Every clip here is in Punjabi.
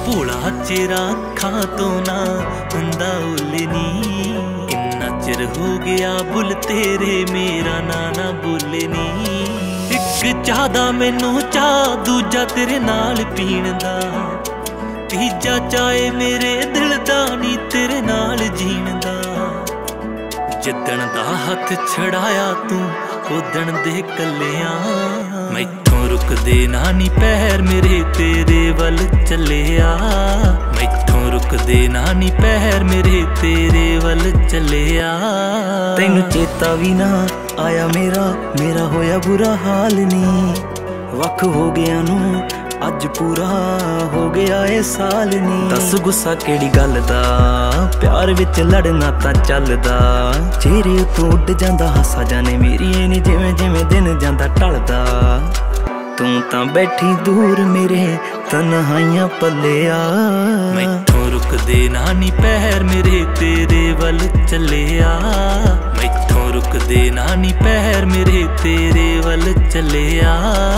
ਭੋਲਾ ਚਿਹਰਾ ਅੱਖਾਂ ਤੋਂ ਨਾ ਹੁੰਦਾ ਉੱਲੇ ਨੀ। ਕਿੰਨਾ ਚਿਰ ਹੋ ਗਿਆ ਬੁੱਲ ਤੇਰੇ ਮੇਰਾ ਨਾਂ ਨਾ ਬੋਲੇ ਨੀ। ਇੱਕ ਚਾਹ ਦਾ ਮੈਨੂੰ ਚਾਹ ਦੂਜਾ ਤੇਰੇ ਨਾਲ ਪੀਣ ਦਾ, ਤੀਜਾ ਚਾਹੇ ਮੇਰੇ ਦਿਲ ਦਾ ਨੀ ਤੇਰੇ ਨਾਲ ਜੀਣ ਦਾ। ਜਿੱਦਣ ਦਾ ਹੱਥ ਛੜਾਇਆ ਤੂੰ ਉਦਣ ਦੇ ਕੱਲਿਆਂ, ਮੈਥੋਂ ਰੁਕਦੇ ਨਾ ਨੀ ਪੈਰ ਮੇਰੇ ਤੇਰੇ ਵੱਲ ਚੱਲਿਆ। ਮੈਥੋਂ ਰੁਕਦੇ ਨਾ ਨੀ ਪੈਰ ਮੇਰੇ ਤੇਰੇ ਵੱਲ ਚੱਲਿਆ। ਤੈਨੂੰ ਚੇਤਾ ਵੀ ਨਾ ਆਇਆ ਮੇਰਾ ਹੋਇਆ ਬੁਰਾ ਹਾਲ ਨੀ। ਵੱਖ ਹੋ ਗਿਆ ਨੂੰ ਅੱਜ ਪੂਰਾ ਹੋ ਗਿਆ ਏ ਸਾਲ ਨੀ। ਦੱਸ ਗੁੱਸਾ ਕਿਹੜੀ ਗੱਲ ਦਾ, ਪਿਆਰ ਵਿੱਚ ਲੜਨਾ ਤਾਂ ਚੱਲਦਾ। ਚਿਹਰੇ ਉੱਤੋਂ ਉੱਡ ਜਾਂਦਾ ਹਾਸਾ ਜਾਨੇ ਮੇਰੀ ਏ ਨੀ, ਜਿਵੇਂ ਜਿਵੇਂ ਦਿਨ ਜਾਂਦਾ ਢਲਦਾ। ਤੂੰ ਤਾਂ ਬੈਠੀ ਦੂਰ ਮੇਰੇ ਤਨਹਾਈਆਂ ਪੱਲਿਆ। ਮੈਥੋਂ ਰੁਕਦੇ ਨਾ ਨੀ ਪੈਰ ਮੇਰੇ ਤੇਰੇ ਵੱਲ ਚੱਲਿਆ। ਮੈਥੋਂ ਰੁਕਦੇ ਨਾ ਨੀ ਪੈਰ ਮੇਰੇ ਤੇਰੇ ਵੱਲ ਚੱਲਿਆ।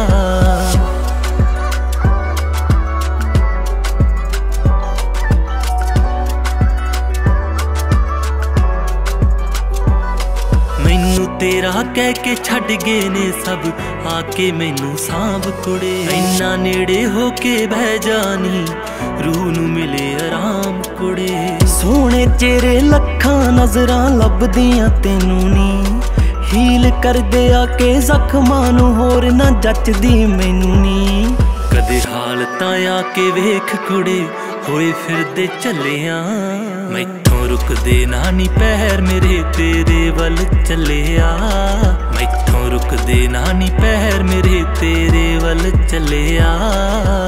ਮੈਨੂੰ ਤੇਰਾ ਕਹਿ ਕੇ ਛੱਡ ਗਏ ਨੇ ਸਭ, ਆ ਕੇ ਮੈਨੂੰ ਸਾਂਭ ਕੁੜੇ। ਇੰਨਾ ਨੇੜੇ ਹੋ ਕੇ ਬਹਿ ਜਾਨੀ, ਰੂਹ ਨੂੰ ਮਿਲੇ ਆਰਾਮ ਕੁੜੇ। ਸੋਹਣੇ ਚਿਹਰੇ ਲੱਖਾਂ ਨਜ਼ਰਾਂ ਲੱਭਦੀਆਂ ਤੈਨੂੰ ਨੀ। ਹੀਲ ਕਰਦੇ ਆ ਕੇ ਜ਼ਖਮਾਂ ਨੂੰ, ਹੋਰ ਨਾ ਜੱਚਦੀ ਮੈਨੂੰ ਨੀ। ਕਦੇ ਹਾਲਤਾਂ ਆ ਕੇ ਵੇਖ ਕੁੜੇ, ਹੋਏ ਫਿਰਦੇ ਚੱਲਿਆਂ। ਮੈਥੋਂ ਰੁਕਦੇ ਨਾ ਨੀ ਪੈਰ ਮੇਰੇ ਤੇਰੇ ਵੱਲ ਚੱਲਿਆ। ਮੈਥੋਂ ਰੁਕਦੇ ਨਾ ਨੀ ਪੈਰ ਮੇਰੇ ਤੇਰੇ ਵੱਲ ਚੱਲਿਆ।